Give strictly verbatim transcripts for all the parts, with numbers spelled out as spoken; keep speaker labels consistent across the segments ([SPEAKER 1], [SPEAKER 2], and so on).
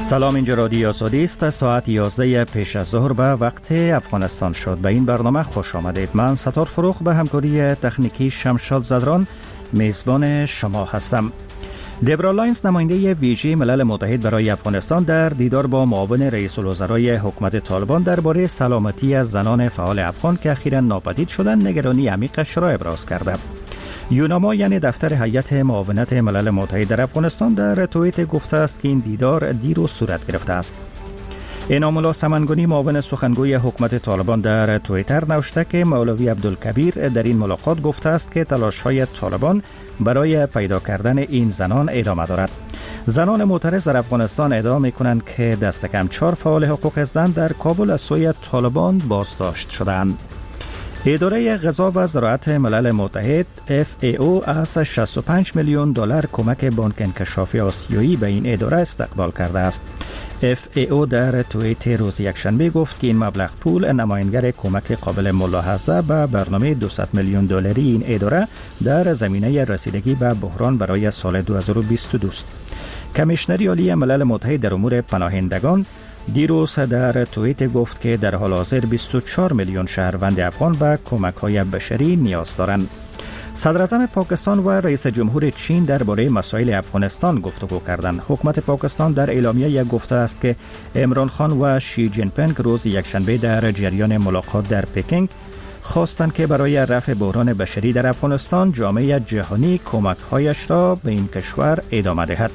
[SPEAKER 1] سلام، اینجا رادیو آزادی است. ساعت یازده پیش از ظهر به وقت افغانستان شد. به این برنامه خوش آمدید. من ستار فروخ به همکاری تکنیکی شمشاد زدران میزبان شما هستم. دبرا لاینز، نماینده ویژه ملل متحد برای افغانستان، در دیدار با معاون رئیس الوزرای حکومت طالبان درباره سلامتی از زنان فعال افغان که اخیراً ناپدید شدند نگرانی عمیقش را ابراز کرده. یوناما، یعنی دفتر هیئت معاونت ملل متحد در افغانستان، در توییت گفته است که این دیدار دیروز صورت گرفته است. انعام الله سمنگانی، معاون سخنگوی حکومت طالبان، در توییتر نوشته که مولوی عبدالکبیر در این ملاقات گفته است که تلاش‌های طالبان برای پیدا کردن این زنان ادامه دارد. زنان معترض در افغانستان ادعا می‌کنند که دست کم چهار فعال حقوق زن در کابل از سوی طالبان بازداشت شدند. اداره غذا و زراعت ملل متحد اف ای او از شصت و پنج میلیون دلار کمک بانک انکشافی آسیایی به این اداره استقبال کرده است. اف ای او در توییت روز یکشنبه گفت که این مبلغ پول نمایانگر کمک قابل ملاحظه به برنامه دویست میلیون دلاری این اداره در زمینه رسیدگی به بحران برای سال دو هزار و بیست و دو است. کمیشنری عالی ملل متحد در امور پناهندگان دیروز در توییت گفت که در حال حاضر بیست و چهار میلیون شهروند افغان به کمک‌های بشری نیاز دارند. صدر اعظم پاکستان و رئیس جمهور چین درباره مسائل افغانستان گفتگو کردند. حکومت پاکستان در اعلامیه گفته است که عمران خان و شی جین پینگ روز یکشنبه در جریان ملاقات در پکینگ خواستند که برای رفع بحران بشری در افغانستان جامعه جهانی کمک‌هایش را به این کشور ادامه دهد.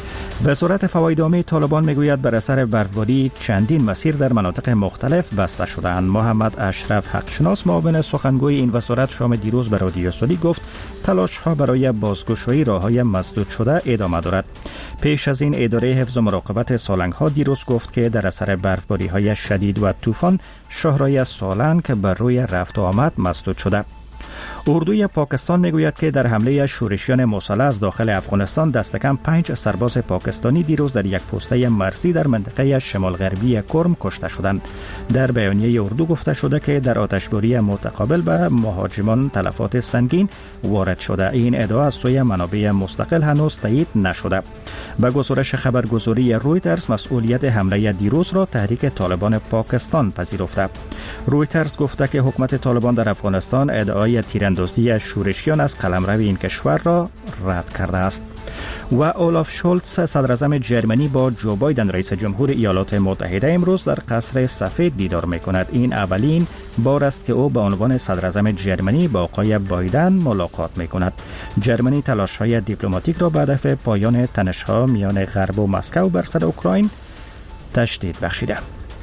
[SPEAKER 1] وزارت فوایدنامه طالبان میگوید بر اثر برفباری چندین مسیر در مناطق مختلف بسته شدند. محمد اشرف حقشناس، معاون سخنگوی این وزارت، شام دیروز به رادیو آزادی گفت تلاش ها برای بازگشایی راه‌های مسدود شده ادامه دارد. پیش از این اداره حفظ و مراقبت سالنگ ها دیروز گفت که در اثر برفباری های شدید و طوفان شاهراه سالنگ بر روی رفت و آمد مسدود شده. اردوی پاکستان میگوید که در حمله شورشیان مسلح از داخل افغانستان دست کم پنج سرباز پاکستانی دیروز در یک پوسته مرزی در منطقه شمال غربی کرم کشته شدند. در بیانیه اردو گفته شده که در آتشباری متقابل به مهاجمان تلفات سنگین وارد شده. این ادعا از سوی منابع مستقل هنوز تایید نشده. به گزارش خبرگزاری رویترز، مسئولیت حمله دیروز را تحریک طالبان پاکستان پذیرفته. رویترز گفته که حکومت طالبان در افغانستان ادعای تیراندازی شورشیان از قلمرو این کشور را رد کرده است. و اولاف شولتز، صدر اعظم جرمنی، با جو بایدن رئیس جمهور ایالات متحده امروز در قصر سفید دیدار می‌کند. این اولین بار است که او به عنوان صدر اعظم جرمنی با آقای بایدن ملاقات می‌کند. جرمنی تلاش‌های دیپلماتیک را به هدف پایان تنش‌ها میان غرب و مسکو بر سر اوکراین تشدید بخشیده.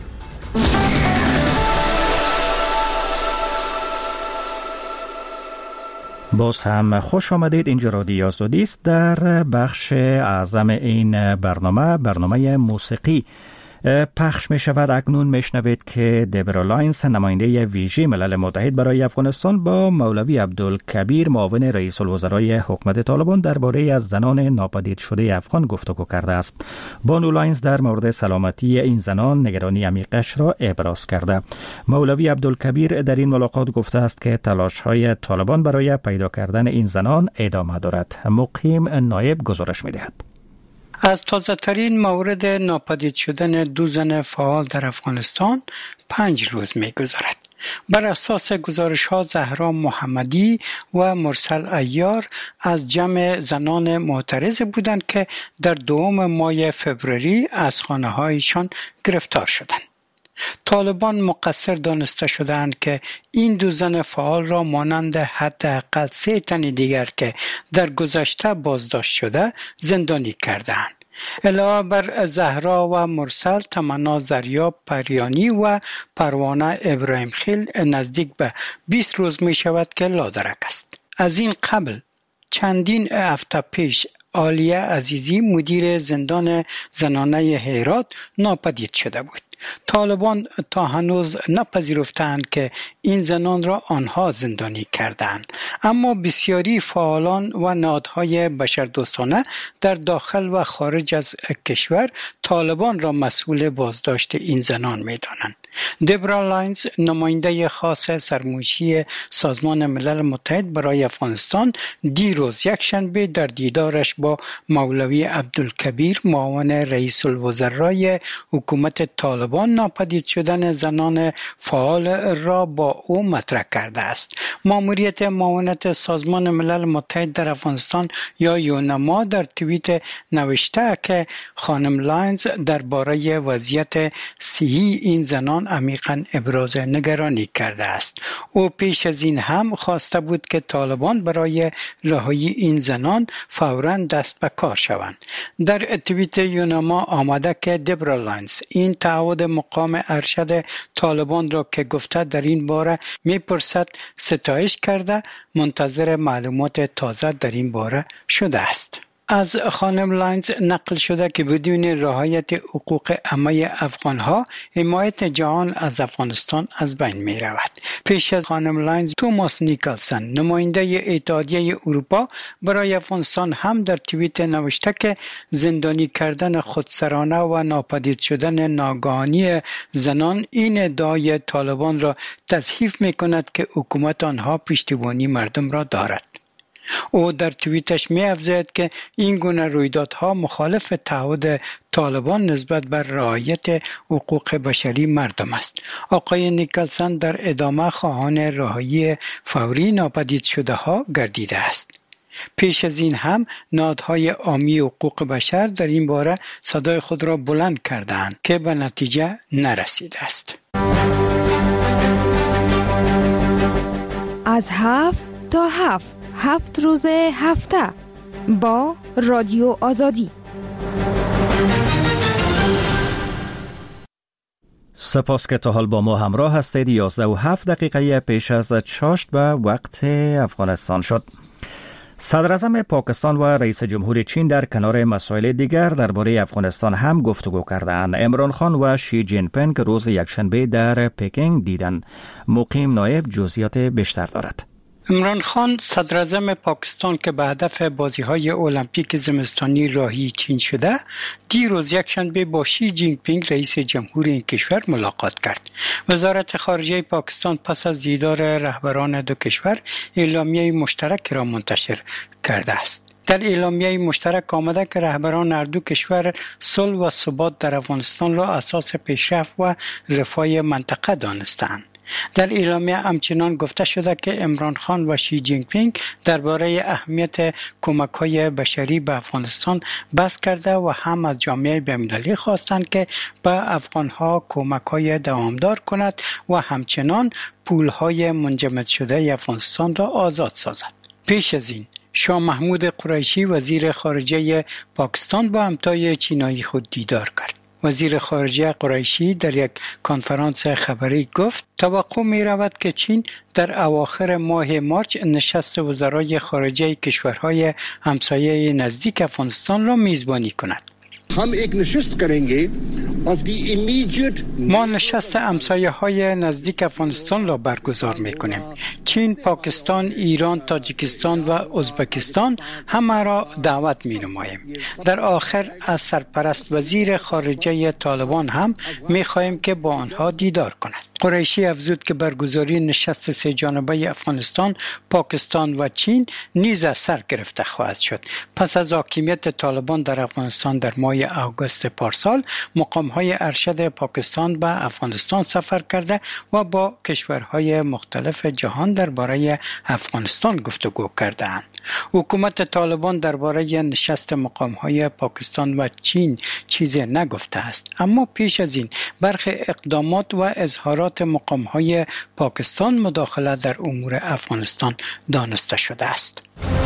[SPEAKER 1] باز هم خوش آمدید. اینجا رادیو آزادی است. در بخش اعظم این برنامه برنامه موسیقی پخش می شود. اکنون می شنوید که دبرا لاینز، نماینده ویژه ملل متحد برای افغانستان، با مولوی عبدالکبیر، معاون رئیس الوزرای حکومت طالبان، درباره از زنان ناپدید شده افغان گفتگو کرده است. بانو لاینز در مورد سلامتی این زنان نگرانی عمیقش را ابراز کرده. مولوی عبدالکبیر در این ملاقات گفته است که تلاش‌های طالبان برای پیدا کردن این زنان ادامه دارد. مقیم نایب گزارش می دهد.
[SPEAKER 2] از تازه ترین مورد ناپدید شدن دو زن فعال در افغانستان پنج روز می گذرد. بر اساس گزارش ها، زهرا محمدی و مرسل عیار از جمع زنان معترض بودند که در دوم ماه فوریه از خانه هایشان گرفتار شدند. طالبان مقصر دانسته شدند که این دو زن فعال را مانند حداقل سه تن دیگر که در گذشته بازداشت شده زندانی کردند. علاوه بر زهرا و مرسل، تمنا زریاب پریانی و پروانه ابراهیم خیل نزدیک به بیست روز می شود که لادرک است. از این قبل چندین هفته پیش عالیه عزیزی، مدیر زندان زنانه هرات، ناپدید شده بود. طالبان تا هنوز نپذیرفتند که این زنان را آنها زندانی کردند، اما بسیاری فعالان و نهادهای بشردوستانه در داخل و خارج از کشور طالبان را مسئول بازداشت این زنان می‌دانند. دبرا لاینز، نماینده خاص سرمایه‌ای سازمان ملل متحد برای افغانستان، دیروز یک شنبه در دیدارش با مولوی عبدالکبیر، معاون رئیس الوزرای حکومت طالبان، ناپدید شدن زنان فعال را با او مطرح کرده است. ماموریت معاونت سازمان ملل متحد در افغانستان یا یونما در توییت نوشته که خانم لاینز درباره وضعیت صحی این زنان عمیقاً ابراز نگرانی کرده است. او پیش از این هم خواسته بود که طالبان برای رهایی این زنان فوراً دست به کار شوند. در توییت یونما آمده که دبرا لاینز این تعهد مقام ارشد طالبان را که گفته در این باره میپرسد ستایش کرده، منتظر معلومات تازه در این باره شده است. از خانم لاینز نقل شده که بدون رعایت حقوق همه افغانها حمایت جهان از افغانستان از بین می رود. پیش از خانم لاینز، توماس نیکلسن، نماینده اتحادیه اروپا برای افغانستان، هم در توییت نوشته که زندانی کردن خودسرانه و ناپدید شدن ناگهانی زنان این ادعای طالبان را تصحیح می کند که حکومت آنها پشتیبانی مردم را دارد. او در توییتش می افزاید که این گونه رویدادها مخالف تعهد طالبان نسبت بر رعایت حقوق بشری مردم است. آقای نیکلسن در ادامه خواهان رهایی فوری ناپدید شده ها گردیده است. پیش از این هم نهادهای عامی حقوق بشر در این باره صدای خود را بلند کردند که به نتیجه نرسیده است.
[SPEAKER 3] از هفت تا هفت هفت روز هفته با رادیو آزادی.
[SPEAKER 1] سپاس که تا حال با ما همراه هستید. یازده و هفت دقیقه پیش از چاشت به وقت افغانستان شد. صدر اعظم پاکستان و رئیس جمهور چین در کنار مسائل دیگر درباره افغانستان هم گفتگو کردند. عمران خان و شی جین پینگ روز یکشنبه در پکینگ دیدند. مقیم نایب جزئیات بیشتر دارد.
[SPEAKER 2] عمران خان، صدر اعظم پاکستان که به هدف بازی‌های المپیک زمستانی راهی چین شده، دیروز یکشنبه با شی جین پینگ رئیس جمهور این کشور ملاقات کرد. وزارت خارجه پاکستان پس از دیدار رهبران دو کشور اعلامیه مشترک را منتشر کرده است. در اعلامیه مشترک آمده که رهبران هر دو کشور صلح و ثبات در افغانستان را اساس پیشرفت و رفاه منطقه دانستند. در اعلامیه همچنان گفته شده که عمران خان و شی جین پینگ درباره اهمیت کمک‌های بشری به افغانستان بحث کرده و هم از جامعه بین‌المللی خواستند که به افغان‌ها کمک‌های دوامدار کند و همچنان پول‌های منجمد شده افغانستان را آزاد سازد. پیش از این شاه محمود قریشی وزیر خارجه پاکستان با همتای چینایی خود دیدار کرد. وزیر خارجه قریشی در یک کنفرانس خبری گفت توقع می رود که چین در اواخر ماه مارچ نشست وزرای خارجه کشورهای همسایه نزدیک افغانستان را میزبانی کند.
[SPEAKER 4] हम एक नशिस्त करेंगे of the immediate
[SPEAKER 2] ما نشست همسایه های نزدیک افغانستان را برگزار می کنیم. چین، پاکستان، ایران، تاجیکستان و ازبکستان همه را دعوت می نماییم. در آخر از سرپرست وزیر خارجه طالبان هم می خواهیم که با آنها دیدار کند. قریشی افزود که برگزاری نشست سه جانبه افغانستان، پاکستان و چین نیز سر گرفته خواهد شد. پس از حاکمیت طالبان در افغانستان در ماه آگوست پارسال، مقام‌های ارشد پاکستان به افغانستان سفر کرده و با کشورهای مختلف جهان درباره افغانستان گفتگو کردند. حکومت طالبان درباره نشست مقام‌های پاکستان و چین چیزی نگفته است، اما پیش از این برخی اقدامات و اظهارات مقام‌های پاکستان مداخله در امور افغانستان دانسته شده است.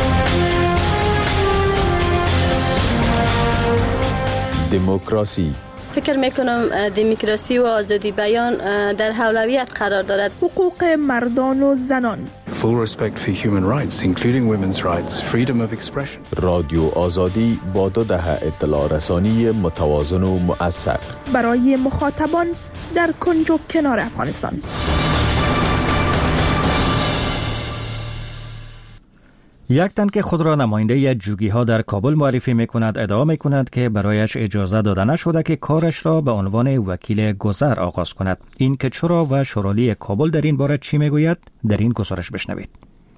[SPEAKER 5] دموکراسی.
[SPEAKER 6] فکر میکنم دموکراسی و آزادی بیان در اولویت قرار دارد.
[SPEAKER 7] حقوق مردان و زنان،
[SPEAKER 6] full respect for human rights, including women's rights, freedom of expression.
[SPEAKER 5] رادیو آزادی با دو دهه اطلاع رسانی متوازن و مؤثر
[SPEAKER 7] برای مخاطبان در کنج و کنار افغانستان.
[SPEAKER 1] یک تن که خود را نماینده جوگی ها در کابل معرفی می کند ادعا می کند که برایش اجازه داده نشده که کارش را به عنوان وکیل گذر آغاز کند. این که چرا و شورالی کابل در این باره چی می گوید در این گزارش بشنوید.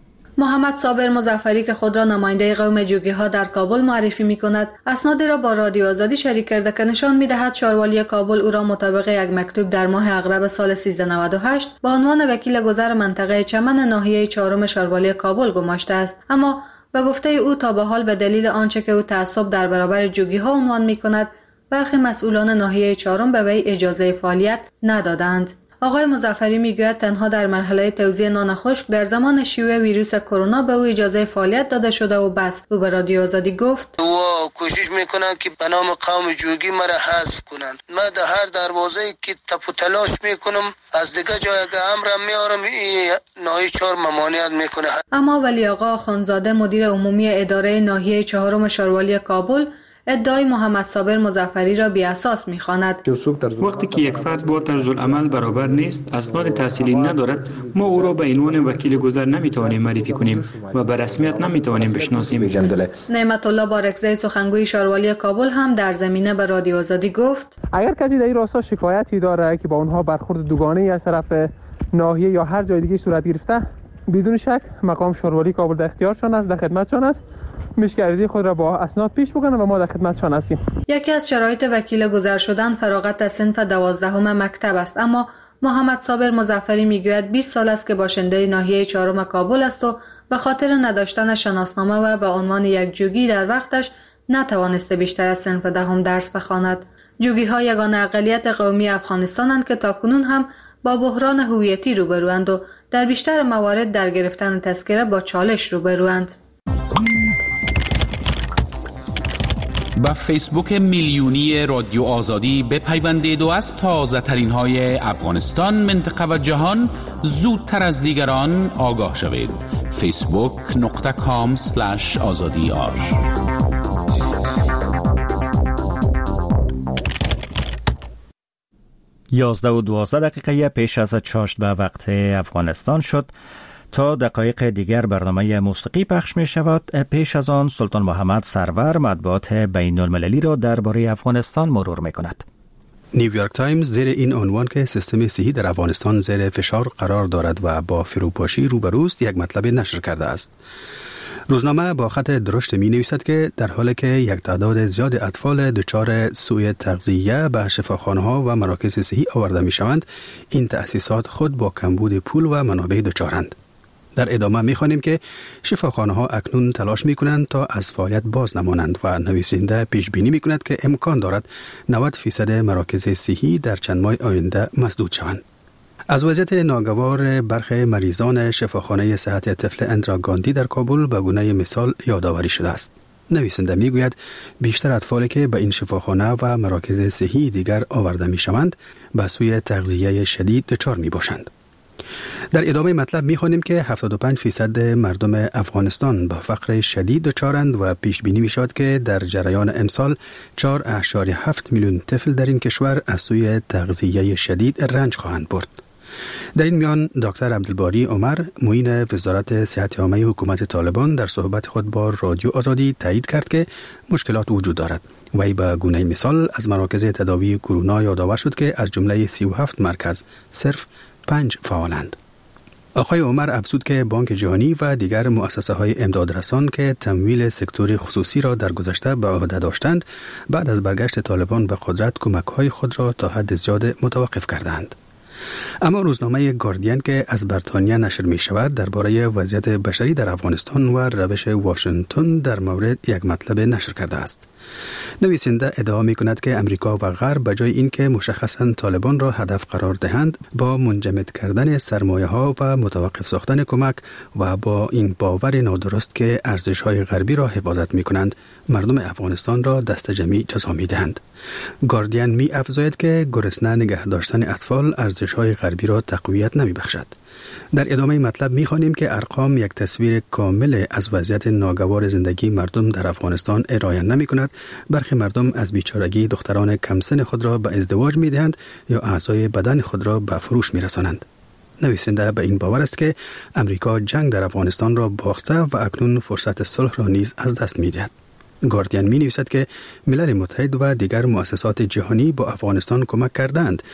[SPEAKER 8] محمد صابر مظفری که خود را نماینده قوم جوگی ها در کابل معرفی می کند اسنادی را با رادیو آزادی شریک کرده که نشان می دهد شاروالی کابل او را مطابق یک مکتوب در ماه اغرب سال سیزده نود و هشت با عنوان وکیل گذر منطقه چمن ناحیه چهارم شاروالی کابل گماشته است، اما به گفته او تا به حال به دلیل آنچه که او تعصب در برابر جوگی ها عنوان می کند برخی مسئولان ناحیه چهارم به وی اجازه فعالیت ندادند. آقای مظفری میگوید تنها در مرحله توزیع نان خشک در زمان شیوع ویروس کرونا به او اجازه فعالیت داده شده و بس. او به رادیو آزادی گفت
[SPEAKER 9] او کوشش میکنن که به نام قوم جوگی مرا حذف کنن. من در هر دروازه که تپ و تلاش میکنم از دیگه جای که امرم میارم ناحیه چهار ممانعت میکنه. اما
[SPEAKER 8] ولی آقا خانزاده مدیر عمومی اداره ناحیه چهارم شاروالی کابل ادعای محمد صابر مظفری را بی اساس می‌خواند.
[SPEAKER 10] وقتی که یک فرد با طرز العمل برابر نیست، اسناد تحصیلی ندارد، ما او را به عنوان وکیل گذر نمی‌توانیم معرفی کنیم و به رسمیت نمی‌توانیم بشناسیم.
[SPEAKER 8] نعمت الله بارکزی سخنگوی شاروالی کابل هم در زمینه به رادیو آزادی گفت
[SPEAKER 11] اگر کسی در این راستا شکایتی داره که با اونها برخورد دوگانه‌ای از طرف ناحیه یا هر جای دیگه صورت گرفته، بدون شک مقام شاروالی کابل در اختیارشان است، در خدمتشان است. مشکلی خود را با اسناد پیش بکنن و ما در خدمتشان هستیم.
[SPEAKER 8] یکی از شرایط وکیل گذر شدن فراغت از صنف دوازدهم مکتب است، اما محمد صابر مظفری میگوید بیست سال است که باشنده ناحیه چهارم کابل است و به خاطر نداشتن شناسنامه و به عنوان یک جوگی در وقتش نتوانسته بیشتر از صنف دهم درس بخواند. جوگی ها یگانه اقلیت قومی افغانستانند که تاکنون هم با بحران هویتی روبروند و در بیشتر موارد در گرفتن تذکره با چالش روبروند.
[SPEAKER 12] با فیسبوک میلیونی رادیو آزادی بپیوندید و از تازه ترین های افغانستان، منطقه و جهان زودتر از دیگران آگاه شوید. فیسبوک نقطه کام سلش آزادی آر.
[SPEAKER 1] یازده و دوازده دقیقه پیش از چاشت به وقت افغانستان شد. تا دقایق دیگر برنامه موسیقی پخش می شود. پیش از آن سلطان محمد سرور مطبوعات بین المللی را درباره افغانستان مرور می کند.
[SPEAKER 13] نیویورک تایمز زیر این عنوان که سیستم صحی در افغانستان زیر فشار قرار دارد و با فروپاشی روبروست یک مطلب نشر کرده است. روزنامه با خط درشت می نویسد که در حالی که یک تعداد زیاد اطفال دچار سوء تغذیه به شفاخانه ها و مراکز صحی آورده می شوند، این تأسیسات خود با کمبود پول و منابع دچارند. در ادامه می خوانیم که شفاخانه ها اکنون تلاش می کنند تا از فعالیت باز نمانند و نویسنده پیش بینی می کند که امکان دارد نود فیصد مراکز صحی در چند ماه آینده مسدود شوند. از وضعیت ناگوار برخی مریضان شفاخانه صحت طفل اندرا گاندی در کابل به گونه مثال یادآوری شده است. نویسنده می گوید بیشتر اطفالی که به این شفاخانه و مراکز صحی دیگر آورده می شوند به سوی تغذیه شدید دچار می باشند. در ادامه مطلب می‌خوانیم که هفتاد و پنج درصد مردم افغانستان به فقر شدید دچارند و پیش بینی می‌شود که در جریان امسال چهار و هفت میلیون طفل در این کشور از سوی تغذیه شدید رنج خواهند برد. در این میان دکتر عبدالباری عمر معین وزارت صحت عامه حکومت طالبان در صحبت خود با رادیو آزادی تایید کرد که مشکلات وجود دارد. وی به گونه مثال از مراکز تداوی کرونا یادآور شد که از جمله سی و هفت مرکز صرف پنج فعالند. آقای عمر افزود که بانک جهانی و دیگر مؤسسه های امدادرسان که تمویل سکتور خصوصی را در گذشته به عهده داشتند، بعد از برگشت طالبان به قدرت کمک های خود را تا حد زیاد متوقف کردند. اما روزنامه گاردین که از بریتانیا نشر می شود درباره وضعیت بشری در افغانستان و روش واشنگتن در مورد یک مطلب نشر کرده است. نویسنده ادعا می کند که امریکا و غرب به جای اینکه مشخصاً طالبان را هدف قرار دهند، با منجمد کردن سرمایه ها و متوقف ساختن کمک و با این باور نادرست که ارزش های غربی را حفاظت می کنند، مردم افغانستان را دست جمعی جزا می دهند. گاردین می افزاید که گرسنه نگه داشتن اطفال ارزش های غربی را تقویت نمی بخشد. در ادامه مطلب می خوانیم که ارقام یک تصویر کامل از وضعیت ناگوار زندگی مردم در افغانستان ارائه نمی کند. برخی مردم از بیچارگی دختران کمسن خود را به ازدواج می دهند یا اعضای بدن خود را به فروش می رسانند. نویسنده به این باور است که امریکا جنگ در افغانستان را باخته و اکنون فرصت صلح را نیز از دست می دهد. گاردین می نویسد که ملل متحد و دیگر مؤسسات جهانی با افغانستان کمک کردند